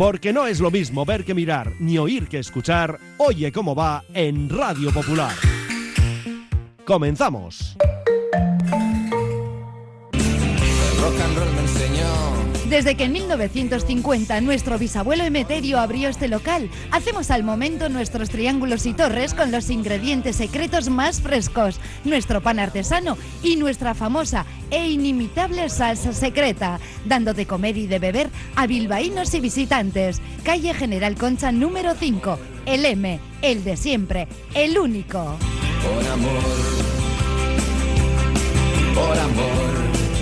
Porque no es lo mismo ver que mirar, ni oír que escuchar. Oye cómo va en Radio Popular. ¡Comenzamos! El rock and roll me enseñó. Desde que en 1950 nuestro bisabuelo Emeterio abrió este local, hacemos al momento nuestros triángulos y torres con los ingredientes secretos más frescos, nuestro pan artesano y nuestra famosa e inimitable salsa secreta, dando de comer y de beber a bilbaínos y visitantes. Calle General Concha número 5, el M, el de siempre, el único. Por amor, por amor.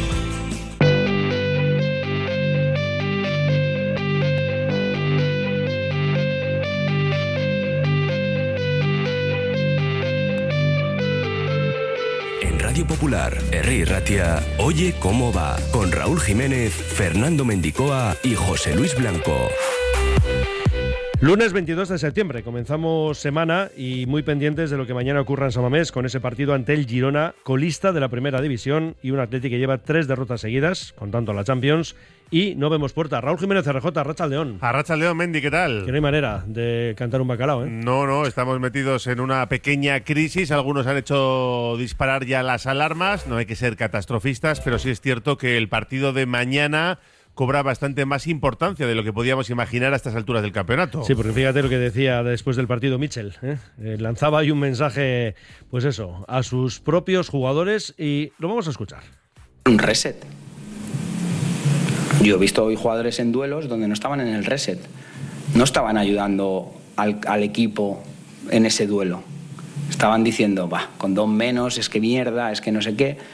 Radio Popular, Herri Ratia, Oye cómo va, con Raúl Jiménez, Fernando Mendicoa y José Luis Blanco. Lunes 22 de septiembre, comenzamos semana y muy pendientes de lo que mañana ocurra en San Mamés con ese partido ante el Girona, colista de la primera división y un Atleti que lleva 3 derrotas seguidas, contando la Champions, y no vemos puerta. Raúl Jiménez, RJ, Arratsaldeón. Arratsaldeón, Mendy, ¿qué tal? Que no hay manera de cantar un bacalao, ¿eh? No, estamos metidos en una pequeña crisis, algunos han hecho disparar ya las alarmas, no hay que ser catastrofistas, pero sí es cierto que el partido de mañana cobra bastante más importancia de lo que podíamos imaginar a estas alturas del campeonato. Sí, porque fíjate lo que decía después del partido Michel, ¿eh? Lanzaba ahí un mensaje, pues eso, a sus propios jugadores y lo vamos a escuchar. Un reset. Yo he visto hoy jugadores en duelos donde no estaban en el reset, no estaban ayudando al equipo en ese duelo. Estaban diciendo, con 2 menos, es que mierda, es que no sé qué.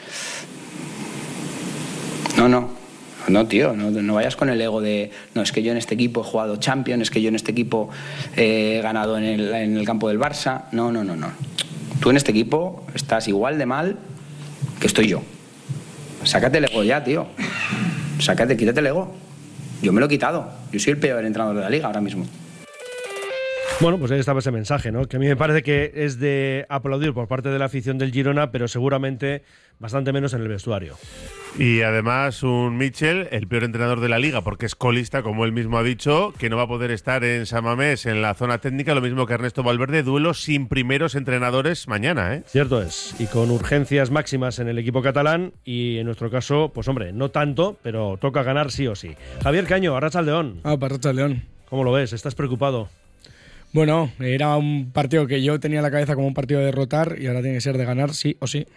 No, tío, no vayas con el ego de no, es que yo en este equipo he jugado Champions, es que yo en este equipo he ganado en el campo del Barça. No. Tú en este equipo estás igual de mal que estoy yo. Sácate el ego ya, tío. Quítate el ego. Yo me lo he quitado. Yo soy el peor entrenador de la liga ahora mismo. Bueno, pues ahí estaba ese mensaje, ¿no? Que a mí me parece que es de aplaudir por parte de la afición del Girona, pero seguramente bastante menos en el vestuario. Y además un Michel, el peor entrenador de la liga, porque es colista, como él mismo ha dicho, que no va a poder estar en San Mamés en la zona técnica, lo mismo que Ernesto Valverde, duelo sin primeros entrenadores mañana, ¿eh? Cierto es, y con urgencias máximas en el equipo catalán, y en nuestro caso, pues hombre, no tanto, pero toca ganar sí o sí. Javier Caño, Arratsaldeón. Arratsaldeón. ¿Cómo lo ves? ¿Estás preocupado? Bueno, era un partido que yo tenía en la cabeza como un partido de derrotar y ahora tiene que ser de ganar sí o sí.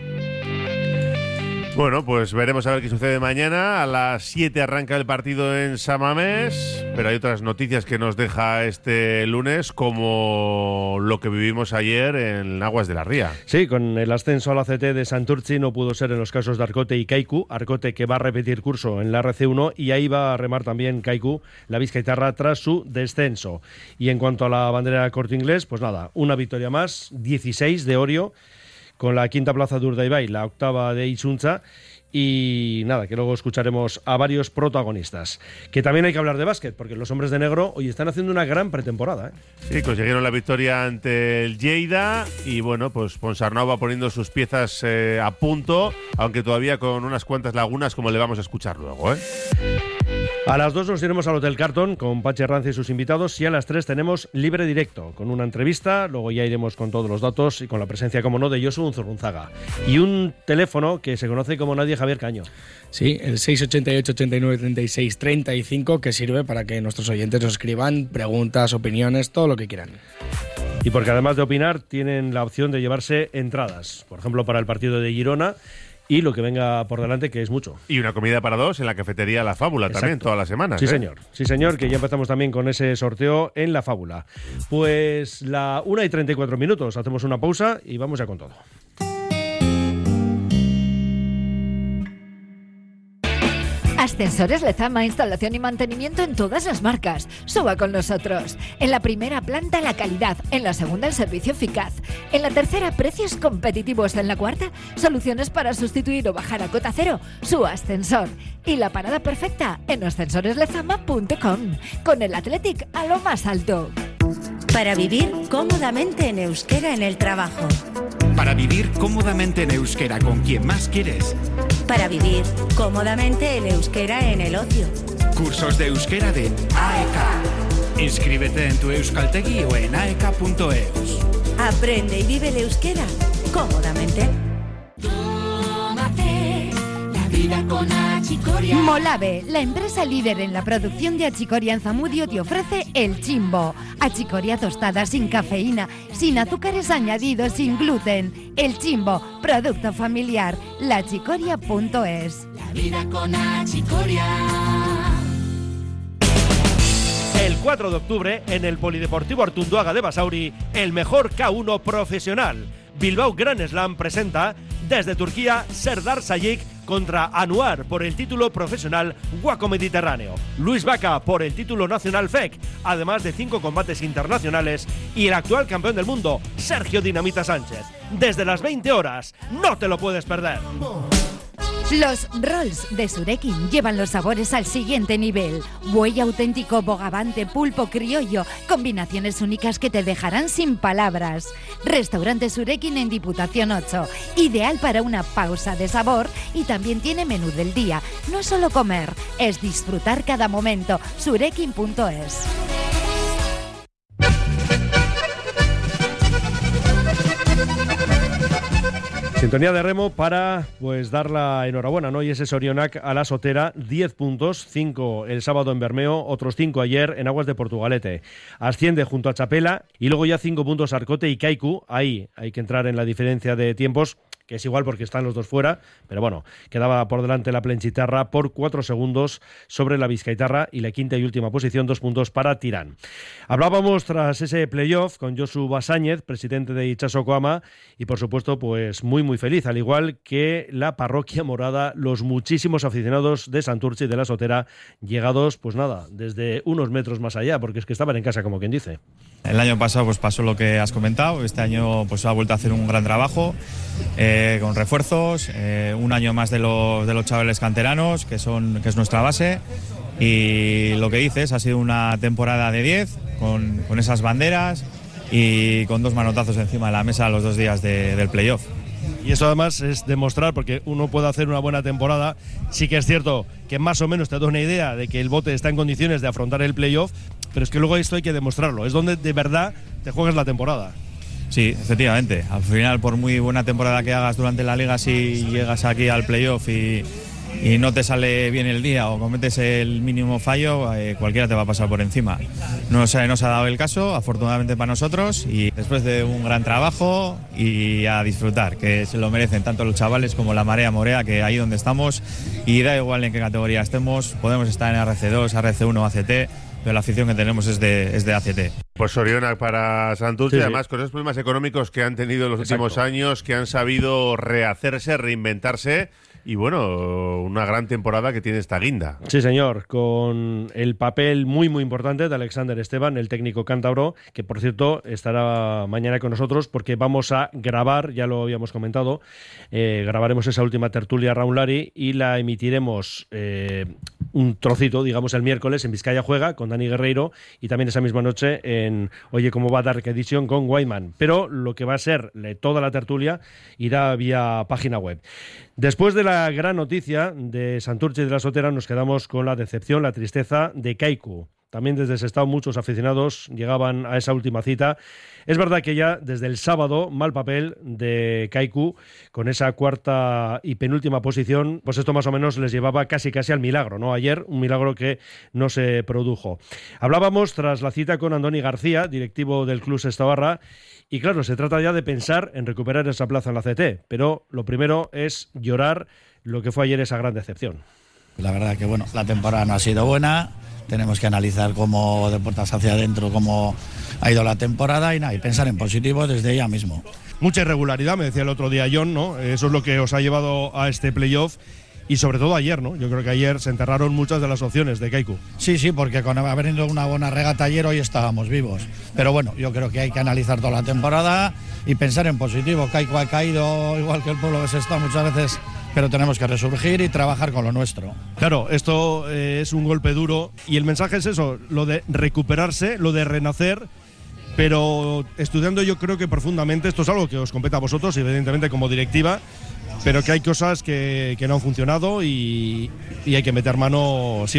Bueno, pues veremos a ver qué sucede mañana. A las 7 arranca el partido en San Mamés, pero hay otras noticias que nos deja este lunes, como lo que vivimos ayer en Aguas de la Ría. Sí, con el ascenso al ACT de Santurtzi no pudo ser en los casos de Arcote y Kaiku. Arcote que va a repetir curso en la RC1 y ahí va a remar también Kaiku, la bizkaitarra, tras su descenso. Y en cuanto a la bandera del Corte Inglés, pues nada, una victoria más, 16 de Orio, con la quinta plaza de Urdaibai, la octava de Itzuntza, y nada, que luego escucharemos a varios protagonistas. Que también hay que hablar de básquet, porque los hombres de negro hoy están haciendo una gran pretemporada, ¿eh? Sí, consiguieron la victoria ante el Lleida y bueno, pues Ponsarnau va poniendo sus piezas a punto, aunque todavía con unas cuantas lagunas, como le vamos a escuchar luego, ¿eh? A las 2 nos iremos al Hotel Carton con Pachi Arranz y sus invitados, y a las 3 tenemos libre directo con una entrevista, luego ya iremos con todos los datos y con la presencia, como no, de Josu Unzurrunzaga. Y un teléfono que se conoce como nadie, Javier Caño. Sí, el 688 89 36 35, que sirve para que nuestros oyentes nos escriban preguntas, opiniones, todo lo que quieran. Y porque además de opinar, tienen la opción de llevarse entradas, por ejemplo, para el partido de Girona, y lo que venga por delante, que es mucho. Y una comida para 2 en la cafetería La Fábula. Exacto. También, todas las semanas. Sí, señor, que ya empezamos también con ese sorteo en La Fábula. Pues la 1:34, hacemos una pausa y vamos ya con todo. Ascensores Lezama, instalación y mantenimiento en todas las marcas. Suba con nosotros. En la primera planta, la calidad. En la segunda, el servicio eficaz. En la tercera, precios competitivos. En la cuarta, soluciones para sustituir o bajar a cota cero su ascensor. Y la parada perfecta en ascensoreslezama.com. Con el Athletic a lo más alto. Para vivir cómodamente en euskera en el trabajo. Para vivir cómodamente en euskera con quien más quieres. Para vivir cómodamente en euskera en el ocio. Cursos de euskera de AEK. Inscríbete en tu Euskaltegi o en aek.eus. Aprende y vive el euskera cómodamente. Molave, la empresa líder en la producción de achicoria en Zamudio, te ofrece El Chimbo. Achicoria tostada sin cafeína, sin azúcares añadidos, sin gluten. El Chimbo, producto familiar. Lachicoria.es. La vida con achicoria. El 4 de octubre, en el Polideportivo Artunduaga de Basauri, el mejor K1 profesional. Bilbao Grand Slam presenta desde Turquía Serdar Sayık contra Anuar por el título profesional Waco Mediterráneo, Luis Vaca por el título nacional FEC, además de 5 combates internacionales, y el actual campeón del mundo, Sergio Dinamita Sánchez. Desde las 20 horas, no te lo puedes perder. Los rolls de Surekin llevan los sabores al siguiente nivel. Buey auténtico, bogavante, pulpo criollo, combinaciones únicas que te dejarán sin palabras. Restaurante Surekin en Diputación 8, ideal para una pausa de sabor, y también tiene menú del día. No es solo comer, es disfrutar cada momento. Surekin.es. Sintonía de remo para dar la enhorabuena, ¿no? Y ese Sorionac a la Sotera, 10 puntos, 5 el sábado en Bermeo, otros 5 ayer en Aguas de Portugalete. Asciende junto a Chapela y luego ya 5 puntos Arcote y Kaiku. Ahí hay que entrar en la diferencia de tiempos, que es igual porque están los dos fuera, pero bueno, quedaba por delante la Plenchitarra por 4 segundos sobre la Vizcaitarra, y la quinta y última posición, 2 puntos para Tirán. Hablábamos tras ese playoff con Josu Basáñez, presidente de Itxaso Koama, y por supuesto pues muy feliz, al igual que la parroquia morada, los muchísimos aficionados de Santurtzi de la Sotera, llegados pues nada, desde unos metros más allá, porque es que estaban en casa, como quien dice. El año pasado pues pasó lo que has comentado, este año pues ha vuelto a hacer un gran trabajo, con refuerzos, un año más de los chavales canteranos, que es nuestra base, y lo que dices, ha sido una temporada de 10, con esas banderas y con 2 manotazos encima de la mesa los 2 días del playoff. Y eso además es demostrar, porque uno puede hacer una buena temporada, sí que es cierto que más o menos te da una idea de que el bote está en condiciones de afrontar el playoff, pero es que luego esto hay que demostrarlo, es donde de verdad te juegas la temporada. Sí, efectivamente, al final por muy buena temporada que hagas durante la liga, si llegas aquí al playoff y no te sale bien el día o cometes el mínimo fallo, cualquiera te va a pasar por encima. No se ha dado el caso, afortunadamente para nosotros, y después de un gran trabajo y a disfrutar, que se lo merecen tanto los chavales como la marea morea, que ahí donde estamos, y da igual en qué categoría estemos, podemos estar en RC2, RC1, ACT, pero la afición que tenemos es de ACT. Pues Sorionac para Santurtzi, sí, además con esos problemas económicos que han tenido en los últimos años, que han sabido rehacerse, reinventarse, y bueno, una gran temporada que tiene esta guinda. Sí, señor, con el papel muy importante de Alexander Esteban, el técnico cántabro, que por cierto estará mañana con nosotros porque vamos a grabar, ya lo habíamos comentado, grabaremos esa última tertulia Raunlari y la emitiremos un trocito, digamos, el miércoles en Vizcaya Juega con Dani Guerreiro, y también esa misma noche en Oye Cómo Va Dark Edition con Wyman. Pero lo que va a ser toda la tertulia irá vía página web. Después de la gran noticia de Santurtzi de la Sotera, nos quedamos con la decepción, la tristeza de Kaiku. También desde Sestao muchos aficionados llegaban a esa última cita. Es verdad que ya desde el sábado, mal papel de Kaiku, con esa cuarta y penúltima posición, pues esto más o menos les llevaba casi al milagro, ¿no? Ayer, un milagro que no se produjo. Hablábamos tras la cita con Andoni García, directivo del Club Sestaoarra, y claro, se trata ya de pensar en recuperar esa plaza en la CT, pero lo primero es llorar lo que fue ayer esa gran decepción. La verdad que bueno, la temporada no ha sido buena. Tenemos que analizar cómo de puertas hacia adentro cómo ha ido la temporada y pensar en positivo desde ya mismo. Mucha irregularidad, me decía el otro día John, ¿no? Eso es lo que os ha llevado a este playoff y sobre todo ayer, ¿no? Yo creo que ayer se enterraron muchas de las opciones de Kaiku. Sí, porque con haber ido una buena regata ayer hoy estábamos vivos. Pero bueno, yo creo que hay que analizar toda la temporada y pensar en positivo. Kaiku ha caído igual que el pueblo de Sestao muchas veces, pero tenemos que resurgir y trabajar con lo nuestro. Claro, esto es un golpe duro y el mensaje es eso, lo de recuperarse, lo de renacer, pero estudiando yo creo que profundamente, esto es algo que os compete a vosotros, evidentemente como directiva, pero que hay cosas que no han funcionado y hay que meter mano sí o sí.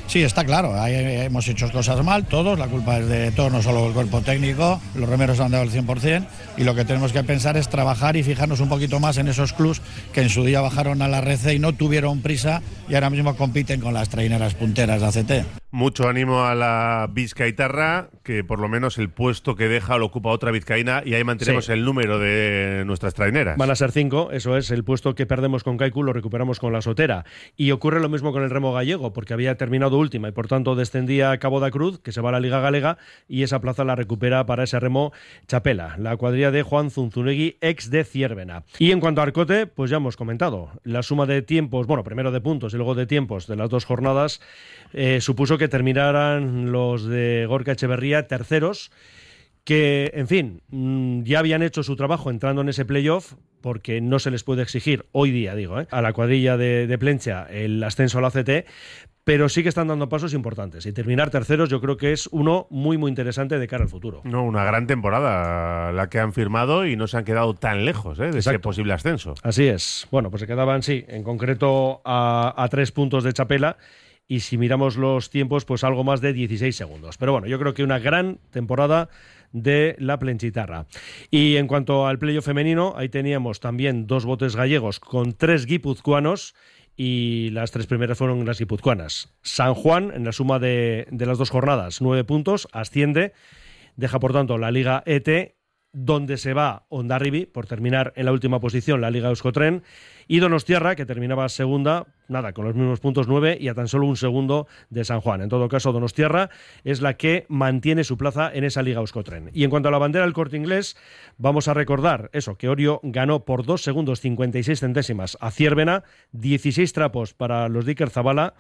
Sí, está claro, hemos hecho cosas mal todos, la culpa es de todos, no solo el cuerpo técnico, los remeros han dado el 100%, y lo que tenemos que pensar es trabajar y fijarnos un poquito más en esos clubs que en su día bajaron a la RC y no tuvieron prisa y ahora mismo compiten con las traineras punteras de ACT. Mucho ánimo a la Vizcaitarra, que por lo menos el puesto que deja lo ocupa otra vizcaína y ahí mantenemos el número de nuestras traineras. Van a ser 5, eso es, el puesto que perdemos con Kaiku lo recuperamos con la Sotera. Y ocurre lo mismo con el remo gallego, porque había terminado última y por tanto descendía a Cabo da Cruz, que se va a la Liga Galega, y esa plaza la recupera para ese remo Chapela, la cuadrilla de Juan Zunzunegui, ex de Ciervena. Y en cuanto a Arcote, pues ya hemos comentado, la suma de tiempos, bueno, primero de puntos y luego de tiempos de las 2 jornadas, supuso que terminaran los de Gorka Echeverría terceros, que, en fin, ya habían hecho su trabajo entrando en ese playoff, porque no se les puede exigir hoy día, a la cuadrilla de Plencha el ascenso a la ACT, pero sí que están dando pasos importantes. Y terminar terceros yo creo que es uno muy, muy interesante de cara al futuro. No, una gran temporada la que han firmado y no se han quedado tan lejos de ese posible ascenso. Así es. Bueno, pues se quedaban, sí, en concreto a 3 puntos de Chapela, y si miramos los tiempos, pues algo más de 16 segundos. Pero bueno, yo creo que una gran temporada de la Plenchitarra. Y en cuanto al playoff femenino, ahí teníamos también 2 botes gallegos con 3 guipuzcoanos, y las 3 primeras fueron las guipuzcoanas. San Juan, en la suma de las 2 jornadas, 9 puntos, asciende, deja por tanto la Liga ET, donde se va Hondarribi por terminar en la última posición la Liga Euskotren, y Donostiarra, que terminaba segunda, nada, con los mismos puntos, 9, y a tan solo un segundo de San Juan. En todo caso, Donostiarra es la que mantiene su plaza en esa Liga Euskotren. Y en cuanto a la bandera del Corte Inglés, vamos a recordar eso, que Orio ganó por 2 segundos 56 centésimas a Ciervena, 16 trapos para los Dicker Zabala,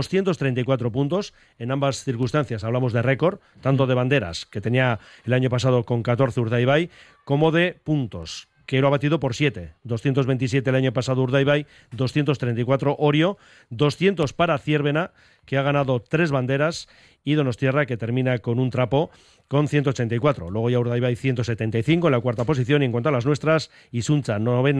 234 puntos. En ambas circunstancias hablamos de récord, tanto de banderas, que tenía el año pasado con 14 Urdaibai, como de puntos, que lo ha batido por 7. 227 el año pasado Urdaibai, 234 Orio, 200 para Ciervena, que ha ganado 3 banderas, y Donostiarra, que termina con un trapo con 184. Luego ya Urdaibai 175 en la 4ª posición, y en cuanto a las nuestras, Isuncha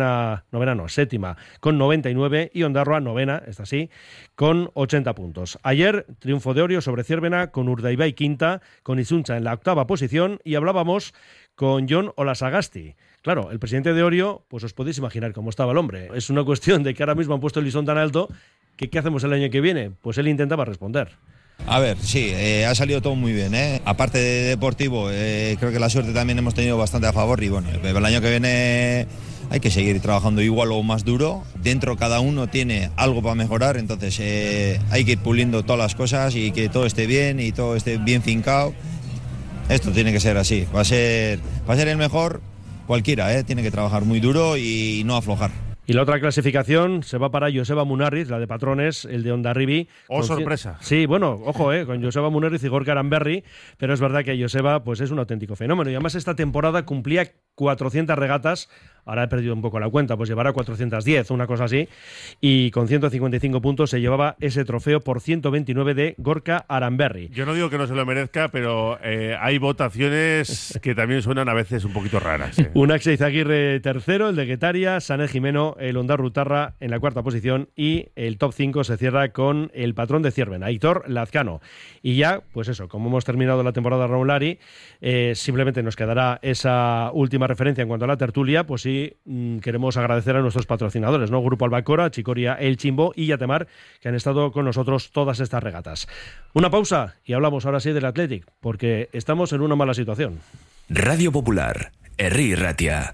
séptima con 99, y Ondarroa novena, esta sí, con 80 puntos. Ayer, triunfo de Orio sobre Ciervena, con Urdaibai quinta, con Isuncha en la 8ª posición, y hablábamos con Jon Olasagasti. Claro, el presidente de Orio, pues os podéis imaginar cómo estaba el hombre. Es una cuestión de que ahora mismo han puesto el listón tan alto que ¿qué hacemos el año que viene? Pues él intentaba responder. A ver, sí, ha salido todo muy bien, Aparte de deportivo, creo que la suerte también hemos tenido bastante a favor, y bueno, el año que viene hay que seguir trabajando igual o más duro. Dentro cada uno tiene algo para mejorar, entonces hay que ir puliendo todas las cosas y que todo esté bien y todo esté bien fincado. Esto tiene que ser así, va a ser el mejor cualquiera, tiene que trabajar muy duro y no aflojar. Y la otra clasificación se va para Joseba Munarriz, la de patrones, el de Hondarribi. ¡Oh, sorpresa! Sí, bueno, ojo, con Joseba Munarriz y Gorka Aranberri, pero es verdad que Joseba pues, es un auténtico fenómeno. Y además esta temporada cumplía 400 regatas, ahora he perdido un poco la cuenta, pues llevará 410, una cosa así, y con 155 puntos se llevaba ese trofeo por 129 de Gorka Aranberri. Yo no digo que no se lo merezca, pero hay votaciones que también suenan a veces un poquito raras. Unaxe Izaguirre tercero, el de Guetaria, Sané Jimeno, el Ondarrutarra en la 4ª posición, y el top 5 se cierra con el patrón de Ciervena, Aitor Lazcano. Y ya, pues eso, como hemos terminado la temporada Raulari, simplemente nos quedará esa última referencia en cuanto a la tertulia, pues sí, queremos agradecer a nuestros patrocinadores, ¿no? Grupo Albacora, Chicoria, El Chimbo y Yatemar, que han estado con nosotros todas estas regatas. Una pausa y hablamos ahora sí del Athletic, porque estamos en una mala situación. Radio Popular, Herri Ratia.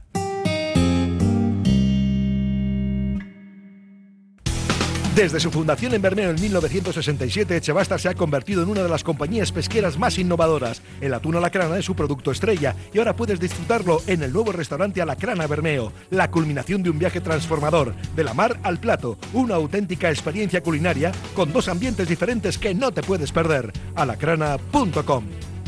Desde su fundación en Bermeo en 1967, Echebastar se ha convertido en una de las compañías pesqueras más innovadoras. El atún alacrana es su producto estrella y ahora puedes disfrutarlo en el nuevo restaurante Alacrana Bermeo. La culminación de un viaje transformador, de la mar al plato, una auténtica experiencia culinaria con 2 ambientes diferentes que no te puedes perder. alacrana.com.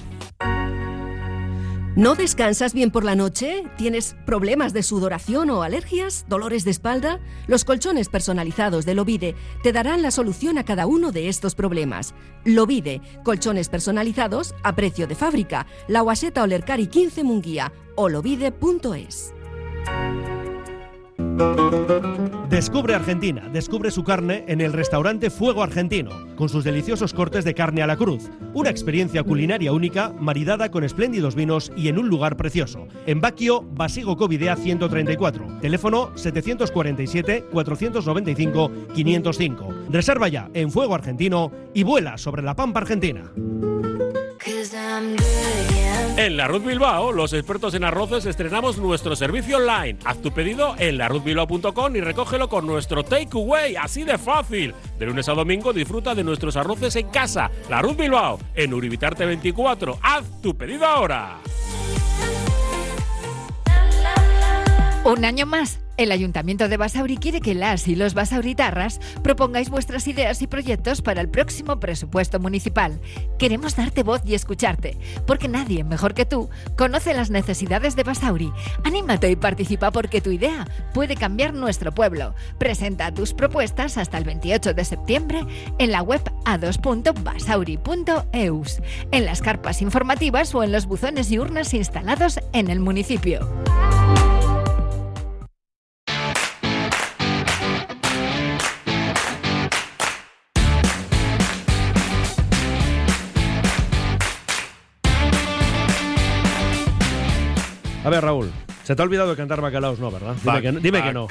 ¿No descansas bien por la noche? ¿Tienes problemas de sudoración o alergias? ¿Dolores de espalda? Los colchones personalizados de Lovide te darán la solución a cada uno de estos problemas. Lovide, colchones personalizados a precio de fábrica. La Guaseta Olercari 15 Munguía o lovide.es. Descubre Argentina, descubre su carne en el restaurante Fuego Argentino, con sus deliciosos cortes de carne a la cruz. Una experiencia culinaria única, maridada con espléndidos vinos y en un lugar precioso. En Baquio, Basigo Covidea 134, teléfono 747-495-505. Reserva ya en Fuego Argentino y vuela sobre la pampa argentina. En Larruz Bilbao, los expertos en arroces estrenamos nuestro servicio online. Haz tu pedido en larruzbilbao.com y recógelo con nuestro takeaway, así de fácil. De lunes a domingo disfruta de nuestros arroces en casa. Larruz Bilbao, en Uribitarte 24. Haz tu pedido ahora. Un año más, el Ayuntamiento de Basauri quiere que las y los basauritarras propongáis vuestras ideas y proyectos para el próximo presupuesto municipal. Queremos darte voz y escucharte, porque nadie mejor que tú conoce las necesidades de Basauri. Anímate y participa porque tu idea puede cambiar nuestro pueblo. Presenta tus propuestas hasta el 28 de septiembre en la web a2.basauri.eus, en las carpas informativas o en los buzones y urnas instalados en el municipio. A ver, Raúl, se te ha olvidado de cantar Bacalaos, ¿no, verdad? Dime que no.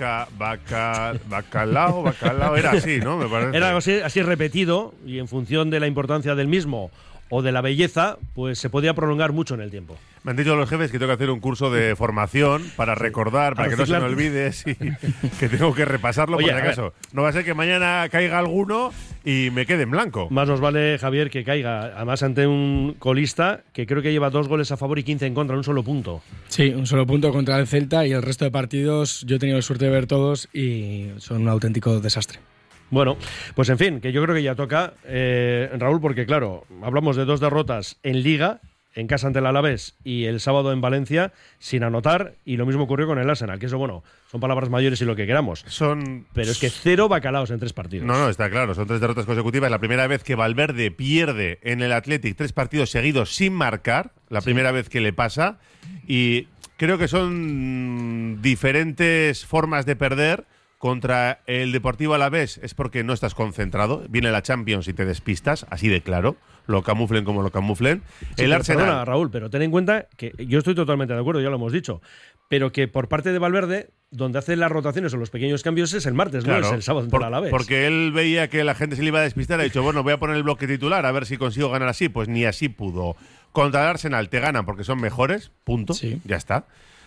Bacalao, era así, ¿no? Me parece. Era algo así repetido y en función de la importancia del mismo o de la belleza, pues se podía prolongar mucho en el tiempo. Me han dicho los jefes que tengo que hacer un curso de formación para recordar, para que no se me olvide, que tengo que repasarlo. Oye, por si acaso. No va a ser que mañana caiga alguno y me quede en blanco. Más nos vale, Javier, que caiga, además ante un colista que creo que lleva 2 goles a favor y 15 en contra, un solo punto. Sí, un solo punto contra el Celta, y el resto de partidos yo he tenido la suerte de ver todos y son un auténtico desastre. Bueno, pues en fin, que yo creo que ya toca, Raúl, porque claro, hablamos de 2 derrotas en Liga, en casa ante el Alavés y el sábado en Valencia, sin anotar, y lo mismo ocurrió con el Arsenal, que eso, bueno, son palabras mayores y lo que queramos. Pero es que 0 bacalaos en 3 partidos. No, está claro, son 3 derrotas consecutivas. La primera vez que Valverde pierde en el Athletic 3 partidos seguidos sin marcar, la primera vez que le pasa, y creo que son diferentes formas de perder. Contra el Deportivo Alavés es porque no estás concentrado. Viene la Champions y te despistas, así de claro. Lo camuflen como lo camuflen. Sí, el Arsenal. Perdona, Raúl, pero ten en cuenta que yo estoy totalmente de acuerdo, ya lo hemos dicho. Pero que por parte de Valverde, donde hace las rotaciones o los pequeños cambios es el martes, claro, no es el sábado ante el Alavés. Porque él veía que la gente se le iba a despistar y ha dicho, bueno, voy a poner el bloque titular a ver si consigo ganar así. Pues ni así pudo. Contra el Arsenal te ganan porque son mejores, punto, ya está.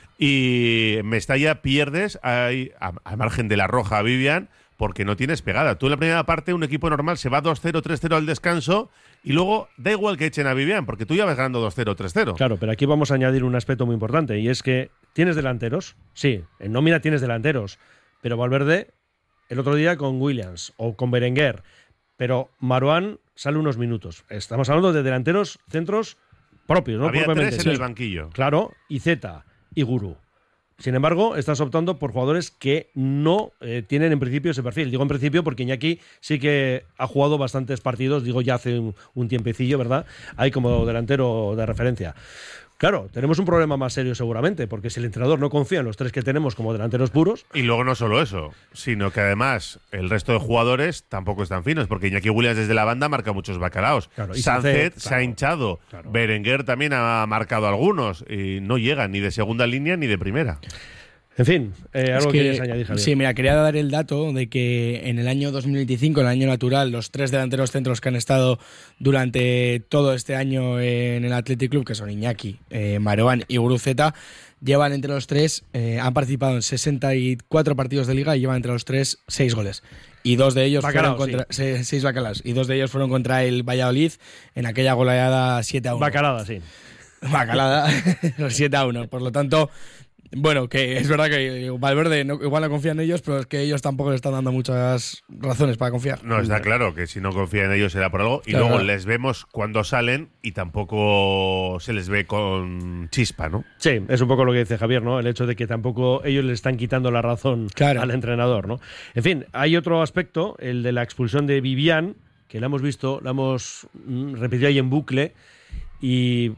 Y Mestalla pierdes al margen de la roja, Vivian, porque no tienes pegada. Tú en la primera parte, un equipo normal se va 2-0, 3-0 al descanso y luego da igual que echen a Vivian, porque tú ya vas ganando 2-0, 3-0. Claro, pero aquí vamos a añadir un aspecto muy importante, y es que tienes delanteros, sí, en nómina tienes delanteros, pero Valverde el otro día con Williams o con Berenguer, pero Marouane sale unos minutos. Estamos hablando de delanteros, centros propios, ¿no? Había 3 en el banquillo. Claro, y Zeta y Guru. Sin embargo, estás optando por jugadores que no tienen en principio ese perfil. Digo en principio porque Iñaki sí que ha jugado bastantes partidos, digo ya hace un tiempecillo, ¿verdad? Ahí como delantero de referencia. Claro, tenemos un problema más serio seguramente, porque si el entrenador no confía en los 3 que tenemos como delanteros puros... Y luego no solo eso, sino que además el resto de jugadores tampoco están finos, porque Iñaki Williams desde la banda marca muchos bacalaos. Claro, Sánchez se ha hinchado, Berenguer también ha marcado algunos, y no llegan ni de segunda línea ni de primera. En fin, algo que quieres añadir, Javier. Sí, mira, quería dar el dato de que en el año 2025, el año natural, los 3 delanteros centros que han estado durante todo este año en el Athletic Club, que son Iñaki, Marouane y Guruceta, llevan entre los 3, han participado en 64 partidos de liga y llevan entre los 3 6 goles. Y 2 de ellos fueron contra 6 bacalaos. Y 2 de ellos fueron contra el Valladolid en aquella goleada 7-1. Bacalada, sí. Bacalada, 7-1. Por lo tanto, bueno, que es verdad que Valverde igual no confía en ellos, pero es que ellos tampoco le están dando muchas razones para confiar. No, está claro que si no confía en ellos será por algo. Y luego les vemos cuando salen y tampoco se les ve con chispa, ¿no? Sí, es un poco lo que dice Javier, ¿no? El hecho de que tampoco ellos le están quitando la razón al entrenador, ¿no? En fin, hay otro aspecto, el de la expulsión de Vivian, que la hemos visto, la hemos repetido ahí en bucle, y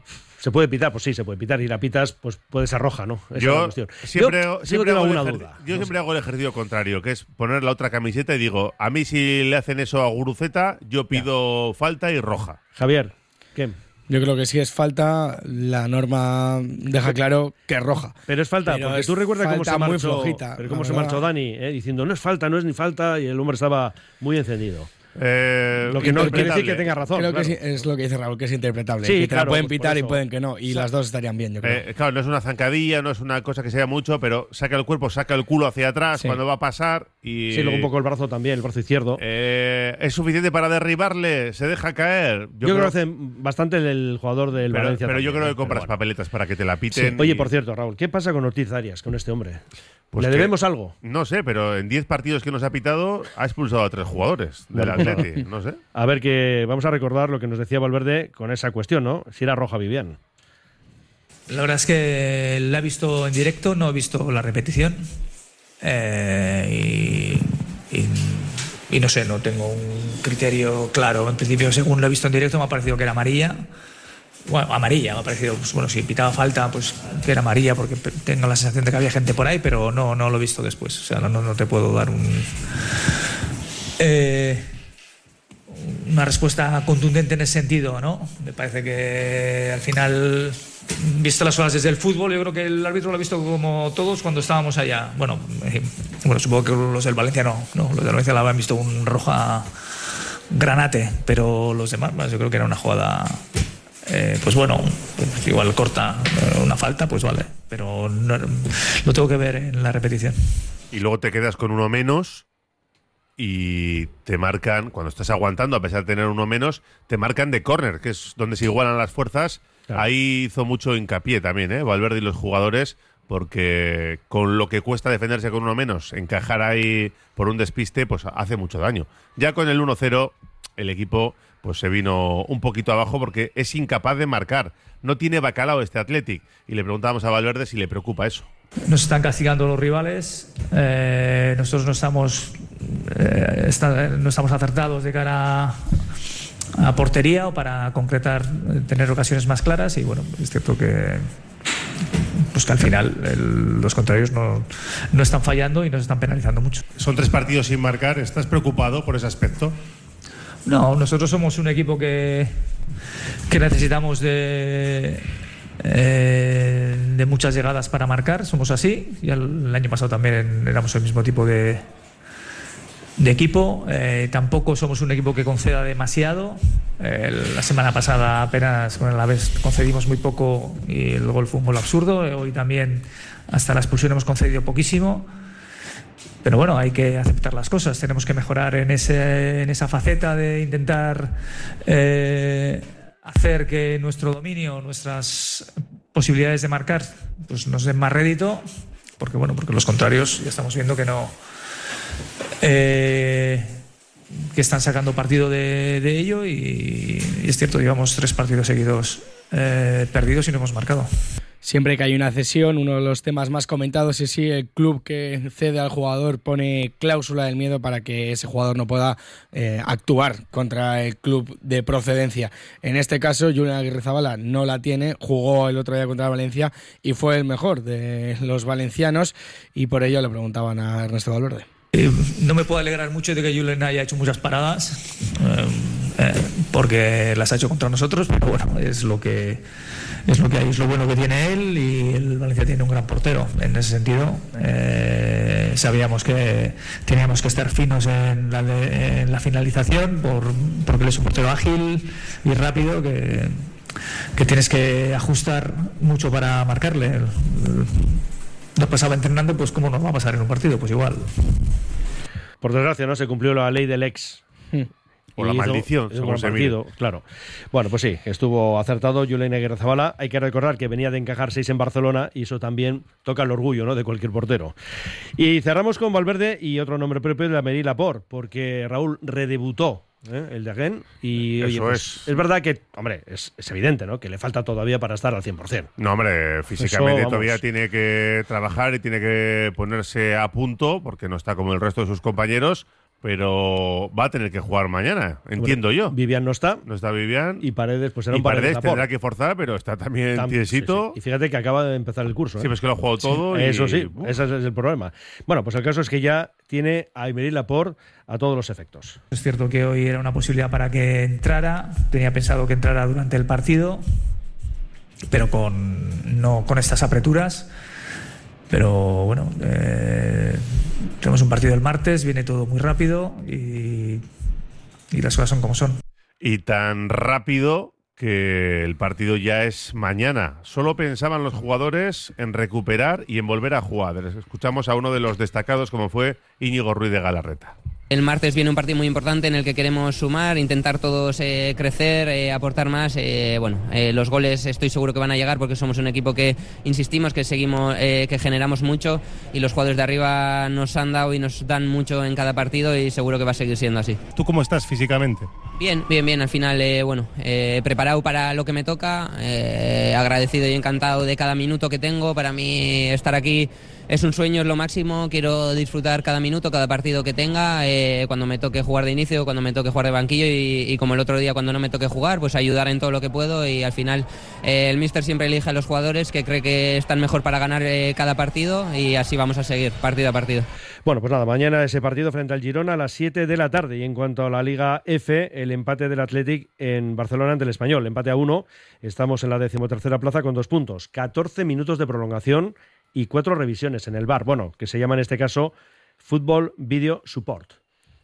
¿Se puede pitar? Pues sí, se puede pitar. Y la pitas, pues puede ser roja, ¿no? Esa es la cuestión. Siempre tengo alguna duda. Yo siempre hago el ejercicio contrario, que es poner la otra camiseta y digo, a mí si le hacen eso a Guruceta, yo pido falta y roja. Javier, ¿qué? Yo creo que si es falta, la norma deja claro que es roja. Pero es falta, porque tú recuerdas cómo se marchó, muy flojita, pero cómo se marchó Dani, diciendo no es falta, no es ni falta, y el hombre estaba muy encendido. Lo que no quiere decir que tenga razón. Creo claro. que es lo que dice Raúl, que es interpretable. Sí, que claro, te la pueden pues pitar y pueden que no. Y las dos estarían bien, yo creo. Claro, no es una zancadilla, no es una cosa que sea mucho, pero saca el cuerpo, saca el culo hacia atrás cuando va a pasar. Y sí, luego un poco el brazo también, el brazo izquierdo. ¿Es suficiente para derribarle? ¿Se deja caer? Yo creo que hace bastante el jugador del Valencia. Pero también, yo creo que compras papeletas para que te la piten. Sí. Oye, por cierto, Raúl, ¿qué pasa con Ortiz Arias, con este hombre? Pues ¿Le debemos algo? No sé, pero en 10 partidos que nos ha pitado ha expulsado a 3 jugadores del Atleti. No sé. A ver, que vamos a recordar lo que nos decía Valverde con esa cuestión, ¿no? Si era roja, Vivian. La verdad es que la he visto en directo, no he visto la repetición. Y no sé, no tengo un criterio claro. En principio, según lo he visto en directo, me ha parecido que era amarilla. Bueno, amarilla, me ha parecido, pues bueno, si pitaba falta, pues que era amarilla, porque tengo la sensación de que había gente por ahí, pero no lo he visto después. O sea, no te puedo dar una respuesta contundente en ese sentido, ¿no? Me parece que al final, visto las horas desde el fútbol, yo creo que el árbitro lo ha visto como todos cuando estábamos allá. Bueno, supongo que los del Valencia no, los del Valencia la habían visto un roja granate, pero los demás, yo creo que era una jugada. Pues bueno, pues igual corta una falta, pues vale, pero no, lo tengo que ver en la repetición. Y luego te quedas con uno menos y te marcan, cuando estás aguantando, a pesar de tener uno menos, te marcan de córner, que es donde se igualan las fuerzas. Claro. Ahí hizo mucho hincapié también, Valverde y los jugadores, porque con lo que cuesta defenderse con uno menos, encajar ahí por un despiste, pues hace mucho daño. Ya con el 1-0, el equipo pues se vino un poquito abajo porque es incapaz de marcar. No tiene bacalao este Athletic. Y le preguntábamos a Valverde si le preocupa eso. Nos están castigando los rivales. Nosotros no estamos acertados de cara a portería o para concretar, tener ocasiones más claras. Y bueno, es cierto que pues que al final los contrarios no están fallando y nos están penalizando mucho. Son 3 partidos sin marcar. ¿Estás preocupado por ese aspecto? No, nosotros somos un equipo que necesitamos de muchas llegadas para marcar, somos así. Y el año pasado también éramos el mismo tipo de equipo. Tampoco somos un equipo que conceda demasiado. La semana pasada apenas con el Alavés concedimos muy poco y el gol fue un gol absurdo. Hoy también hasta la expulsión hemos concedido poquísimo. Pero bueno, hay que aceptar las cosas. Tenemos que mejorar en esa faceta de intentar hacer que nuestro dominio, nuestras posibilidades de marcar, pues nos den más rédito, porque los contrarios ya estamos viendo que no, que están sacando partido de ello y es cierto, llevamos 3 partidos seguidos perdidos y no hemos marcado. Siempre que hay una cesión, uno de los temas más comentados es si el club que cede al jugador pone cláusula del miedo para que ese jugador no pueda actuar contra el club de procedencia. En este caso, Julen Aguirrezabala no la tiene, jugó el otro día contra Valencia y fue el mejor de los valencianos y por ello le preguntaban a Ernesto Valverde. No me puedo alegrar mucho de que Julen haya hecho muchas paradas porque las ha hecho contra nosotros, pero bueno, es lo que hay, es lo bueno que tiene él y el Valencia tiene un gran portero. En ese sentido, sabíamos que teníamos que estar finos en la finalización porque él es un portero ágil y rápido que tienes que ajustar mucho para marcarle. No pasaba entrenando, pues ¿cómo nos va a pasar en un partido? Pues igual. Por desgracia, ¿no? Se cumplió la ley del ex. O la maldición, según se mire. Claro. Bueno, pues sí, estuvo acertado Julen Aguirrezabala. Hay que recordar que venía de encajar 6 en Barcelona y eso también toca el orgullo, ¿no?, de cualquier portero. Y cerramos con Valverde y otro nombre propio de Aymeric Laporte, porque Raúl redebutó el de Agen y oye, pues, es verdad que, hombre, es evidente, ¿no?, que le falta todavía para estar al 100%. No, hombre, físicamente todavía tiene que trabajar y tiene que ponerse a punto porque no está como el resto de sus compañeros. pero va a tener que jugar mañana, entiendo yo. Vivian no está. No está Vivian. Y Paredes, pues era y un Paredes tendrá que forzar, pero está también tiesito. Sí. Y fíjate que acaba de empezar el curso. Sí, pues que lo ha jugado todo. Eso sí, ese es el problema. Bueno, pues el caso es que ya tiene a Aymeric Laporte a todos los efectos. Es cierto que hoy era una posibilidad para que entrara. Tenía pensado que entrara durante el partido, pero no con estas apreturas. Pero bueno, tenemos un partido el martes, viene todo muy rápido y las cosas son como son. Y tan rápido que el partido ya es mañana. Solo pensaban los jugadores en recuperar y en volver a jugar. Escuchamos a uno de los destacados como fue Íñigo Ruiz de Galarreta. El martes viene un partido muy importante en el que queremos sumar, intentar todos crecer, aportar más. Los goles estoy seguro que van a llegar porque somos un equipo que insistimos, que seguimos, que generamos mucho y los jugadores de arriba nos han dado y nos dan mucho en cada partido y seguro que va a seguir siendo así. ¿Tú cómo estás físicamente? Bien. Al final, preparado para lo que me toca, agradecido y encantado de cada minuto que tengo. Para mí estar aquí es un sueño, es lo máximo. Quiero disfrutar cada minuto, cada partido que tenga, cuando me toque jugar de inicio, cuando me toque jugar de banquillo y como el otro día cuando no me toque jugar, pues ayudar en todo lo que puedo y al final el míster siempre elige a los jugadores que cree que están mejor para ganar cada partido y así vamos a seguir, partido a partido. Bueno, pues nada, mañana ese partido frente al Girona a las 7 de la tarde y en cuanto a la Liga F, el empate del Athletic en Barcelona ante el Español, empate a 1, estamos en la 13ª plaza con 2 puntos, 14 minutos de prolongación y 4 revisiones en el VAR, que se llama en este caso Football Video Support.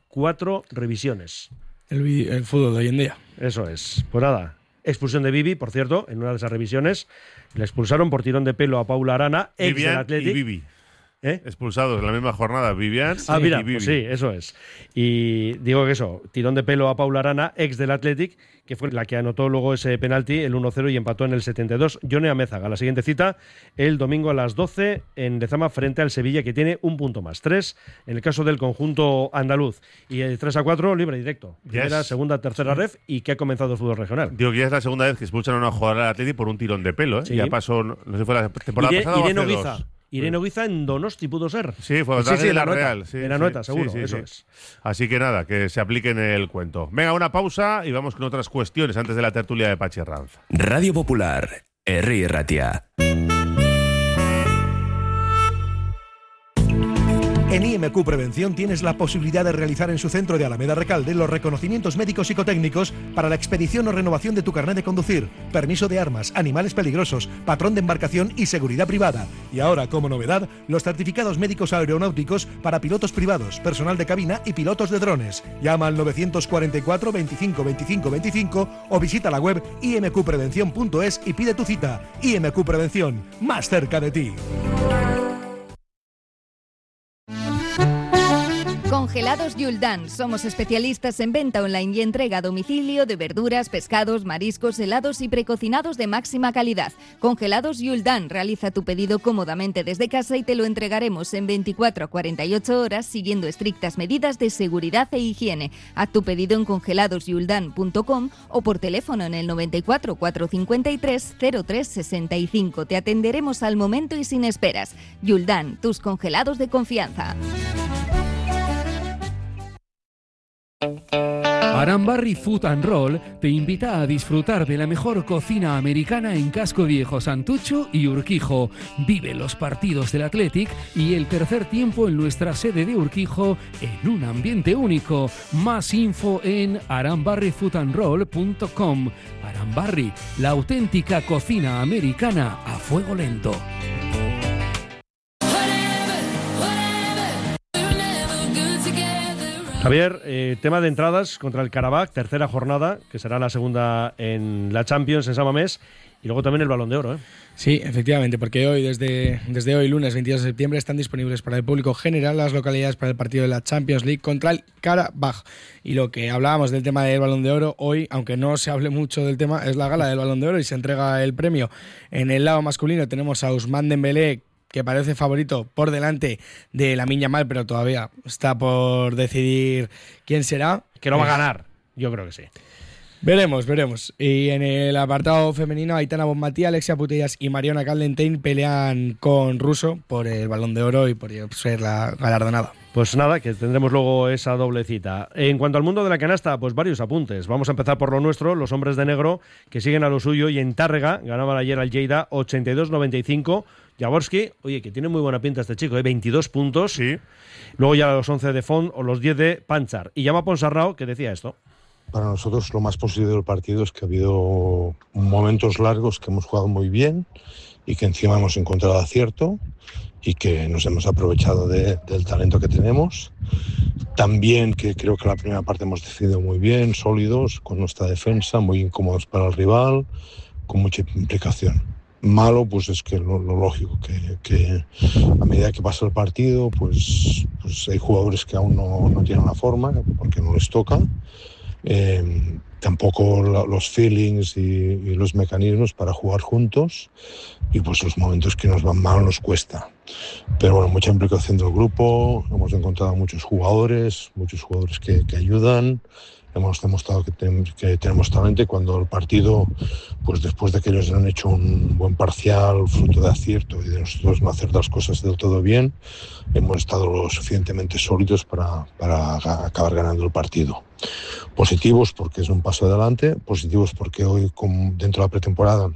4 revisiones. El fútbol de hoy en día. Eso es. Pues nada, expulsión de Bibi, por cierto, en una de esas revisiones. Le expulsaron por tirón de pelo a Paula Arana, ex del Athletic. Y Bibi. Expulsados en la misma jornada, Vivian y Bibi. Pues sí, eso es. Y digo que eso, tirón de pelo a Paula Arana, ex del Athletic, que fue la que anotó luego ese penalti, el 1-0 y empató en el 72. Jone Amézaga, la siguiente cita, el domingo a las 12 en Lezama frente al Sevilla, que tiene un punto más. 3 en el caso del conjunto andaluz. Y el 3-4 libre directo. Primera, segunda, tercera ref y que ha comenzado el fútbol regional. Digo que ya es la segunda vez que expulsan a una jugadora del Athletic por un tirón de pelo. Sí. Ya pasó, no sé, fue la temporada pasada o hace 2. Irene Oguiza en Donosti pudo ser. Sí, fue de la Real. Sí, en Anoeta, seguro, eso es. Así que nada, que se aplique en el cuento. Venga, una pausa y vamos con otras cuestiones antes de la tertulia de Pachi Herranz. Radio Popular, Herri Ratia. En IMQ Prevención tienes la posibilidad de realizar en su centro de Alameda Recalde los reconocimientos médicos psicotécnicos para la expedición o renovación de tu carnet de conducir, permiso de armas, animales peligrosos, patrón de embarcación y seguridad privada. Y ahora, como novedad, los certificados médicos aeronáuticos para pilotos privados, personal de cabina y pilotos de drones. Llama al 944 25 25 25 o visita la web imqprevención.es y pide tu cita. IMQ Prevención, más cerca de ti. Congelados Yuldan. Somos especialistas en venta online y entrega a domicilio de verduras, pescados, mariscos, helados y precocinados de máxima calidad. Congelados Yuldan. Realiza tu pedido cómodamente desde casa y te lo entregaremos en 24 a 48 horas siguiendo estrictas medidas de seguridad e higiene. Haz tu pedido en congeladosyuldan.com o por teléfono en el 94 453 0365. Te atenderemos al momento y sin esperas. Yuldan, tus congelados de confianza. Arambarri Food and Roll te invita a disfrutar de la mejor cocina americana en Casco Viejo, Santucho y Urquijo. Vive los partidos del Athletic y el tercer tiempo en nuestra sede de Urquijo en un ambiente único. Más info en arambarrifoodandroll.com. Arambarri, la auténtica cocina americana a fuego lento. Javier, tema de entradas contra el Karabakh, tercera jornada, que será la segunda en la Champions en San Mamés, y luego también el Balón de Oro, ¿eh? Sí, efectivamente, porque hoy, desde hoy, lunes 22 de septiembre, están disponibles para el público general las localidades para el partido de la Champions League contra el Karabakh. Y lo que hablábamos del tema del Balón de Oro, hoy, aunque no se hable mucho del tema, es la gala del Balón de Oro y se entrega el premio. En el lado masculino tenemos a Ousmane Dembélé, que parece favorito por delante de Lamine Yamal, pero todavía está por decidir quién será. Que no va a ganar, yo creo que sí. Veremos. Y en el apartado femenino, Aitana Bonmatí, Alexia Putellas y Mariona Caldentain pelean con Russo por el Balón de Oro y por ser la galardonada. Pues nada, que tendremos luego esa doble cita. En cuanto al mundo de la canasta, pues varios apuntes. Vamos a empezar por lo nuestro, los hombres de negro, que siguen a lo suyo, y en Tárrega ganaban ayer al Lleida 82-95. Jaworski, oye, que tiene muy buena pinta este chico, 22 puntos. Sí. Luego ya los 11 de Font o los 10 de Panchar. Y llama Ponsarnau, que decía esto. Para nosotros lo más positivo del partido es que ha habido momentos largos que hemos jugado muy bien y que encima hemos encontrado acierto y que nos hemos aprovechado del talento que tenemos. También que creo que la primera parte hemos decidido muy bien, sólidos, con nuestra defensa, muy incómodos para el rival, con mucha implicación. Malo, pues es que lo lógico, que a medida que pasa el partido, pues hay jugadores que aún no tienen la forma, porque no les toca. Tampoco los feelings y los mecanismos para jugar juntos, y pues los momentos que nos van mal nos cuesta. Pero bueno, mucha implicación del grupo, hemos encontrado muchos jugadores que ayudan, hemos demostrado que tenemos talento, y cuando el partido, pues después de que ellos han hecho un buen parcial, fruto de acierto, y de nosotros no hacer las cosas del todo bien, hemos estado lo suficientemente sólidos para acabar ganando el partido. Positivos porque es un paso adelante, positivos porque hoy, dentro de la pretemporada,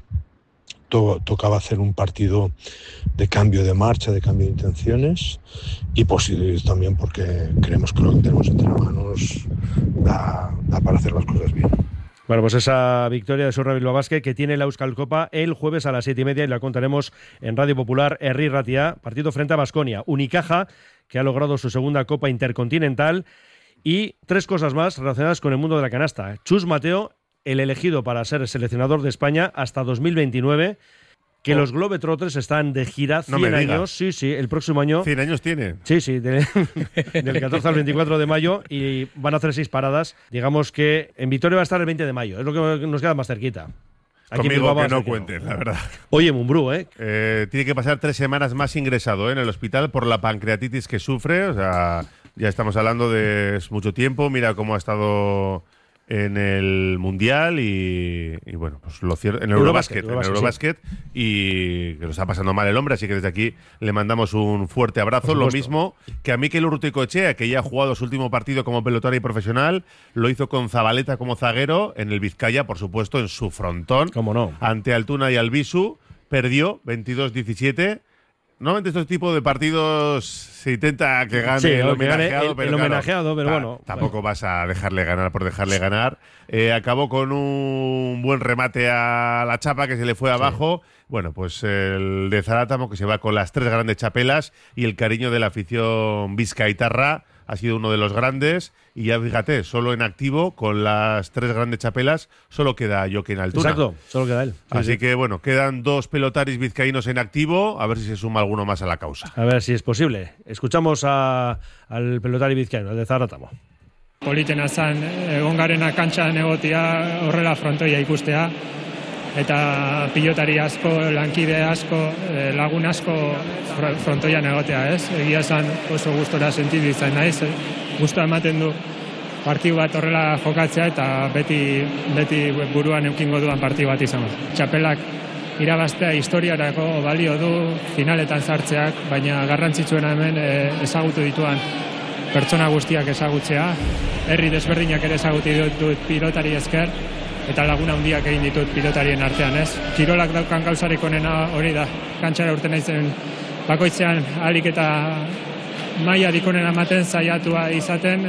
tocaba hacer un partido de cambio de marcha, de cambio de intenciones, y positivos también porque creemos que lo que tenemos entre manos da para hacer las cosas bien. Bueno, pues esa victoria de Surra Bilbao Basket, que tiene la Euskal Copa el jueves a las 7:30, y la contaremos en Radio Popular, Herri Ratia. Partido frente a Baskonia. Unicaja, que ha logrado su segunda Copa Intercontinental. Y 3 cosas más relacionadas con el mundo de la canasta. Chus Mateo, el elegido para ser seleccionador de España hasta 2029, que los Globetrotters están de gira 100 años. Sí, el próximo año. 100 años tiene. Sí, del 14 al 24 de mayo, y van a hacer 6 paradas. Digamos que en Vitoria va a estar el 20 de mayo, es lo que nos queda más cerquita. Aquí conmigo que no cuenten, la verdad. Oye, Mumbrú, tiene que pasar 3 semanas más ingresado en el hospital por la pancreatitis que sufre, o sea, ya estamos hablando de mucho tiempo. Mira cómo ha estado en el Mundial y bueno, pues lo cierto, en Eurobasket, sí. Y que lo está pasando mal el hombre, así que desde aquí le mandamos un fuerte abrazo. Lo mismo que a Mikel Urruticoechea, que ya ha jugado su último partido como pelotari profesional, lo hizo con Zabaleta como zaguero en el Vizcaya, por supuesto, en su frontón. ¿Cómo no? Ante Altuna y Albisu, perdió 22-17. Normalmente estos tipos de partidos se intenta que gane el homenajeado, pero bueno. Tampoco vas a dejarle ganar por dejarle ganar. Acabó con un buen remate a la chapa que se le fue abajo. Bueno, pues el de Zarátamo, que se va con las 3 grandes chapelas, y el cariño de la afición vizcaitarra ha sido uno de los grandes. Y ya fíjate, solo en activo, con las 3 grandes chapelas, solo queda Joaquín Altuna. Exacto, solo queda él. Así que bueno, quedan 2 pelotaris vizcaínos en activo, a ver si se suma alguno más a la causa. A ver si es posible. Escuchamos al pelotari vizcaíno, el de Zarátamo. Politena zan, egon garena kantxan egotia, horrela frontoia ikustea, eta pilotari asko, lankide asko, lagun asko frontoian egotea, ez? Egia zan oso gustora sentidu izan naiz, gustua ematen du partidu bat horrela jokatzea, eta beti buruan eukingo duan partidu bat izango. Txapelak irabaztea historiarako balio du, finaletan sartzeak, baina garrantzitsuena hemen ezagutu dituan pertsona guztiak ezagutzea, herri desberdinak ere ezagutu ditut pilotari esker, eta laguna handiak egin ditut pilotarien artean, ez? Kirolak daukan gauzarik onena hori da, kantxara urte naizen bakoitzean ahalik eta maila dikonena ematen saiatua izaten,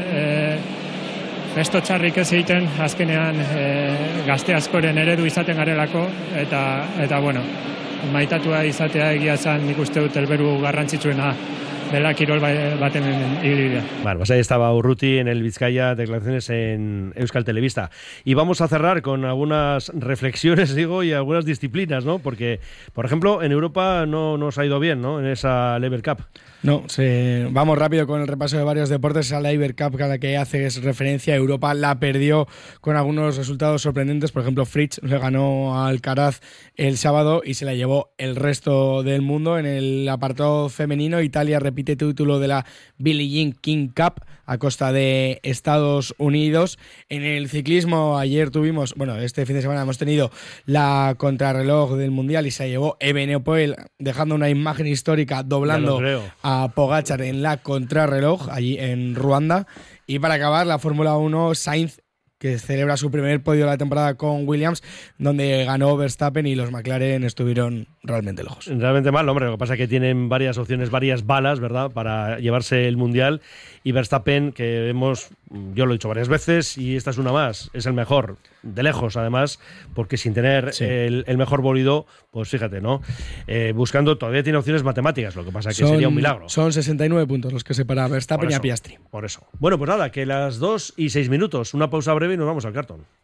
gesto txarrik ez egiten, azkenean gazte askoren eredu izaten garelako, eta bueno, maitatua izatea egia zan nik uste dut helburu garrantzitsuena de la Quirol baten ibilbidea. Bueno, pues ahí estaba Urruti en el Vizcaya, declaraciones en Euskal Telebista. Y vamos a cerrar con algunas reflexiones, digo, y algunas disciplinas, ¿no? Porque, por ejemplo, en Europa no nos ha ido bien, ¿no? En esa Lever Cup. No, vamos rápido con el repaso de varios deportes. Esa Lever Cup a la que haces referencia, Europa la perdió con algunos resultados sorprendentes. Por ejemplo, Fritz le ganó a Alcaraz el sábado y se la llevó el resto del mundo. En el apartado femenino, Italia repite título de la Billie Jean King Cup a costa de Estados Unidos. En el ciclismo, ayer este fin de semana hemos tenido la contrarreloj del Mundial y se llevó Evenepoel, dejando una imagen histórica doblando a Pogačar en la contrarreloj, allí en Ruanda. Y para acabar, la Fórmula 1, Sainz, que celebra su primer podio de la temporada con Williams, donde ganó Verstappen y los McLaren estuvieron realmente lejos. Realmente mal, hombre. Lo que pasa es que tienen varias opciones, varias balas, ¿verdad?, para llevarse el Mundial. Y Verstappen, que yo lo he dicho varias veces, y esta es una más, es el mejor, de lejos además, porque sin tener el mejor bólido, pues fíjate, ¿no? Buscando, todavía tiene opciones matemáticas, lo que pasa es que sería un milagro. Son 69 puntos los que separa a Verstappen y a Piastri. Por eso. Bueno, pues nada, que las 2:06, una pausa breve y nos vamos al cartón.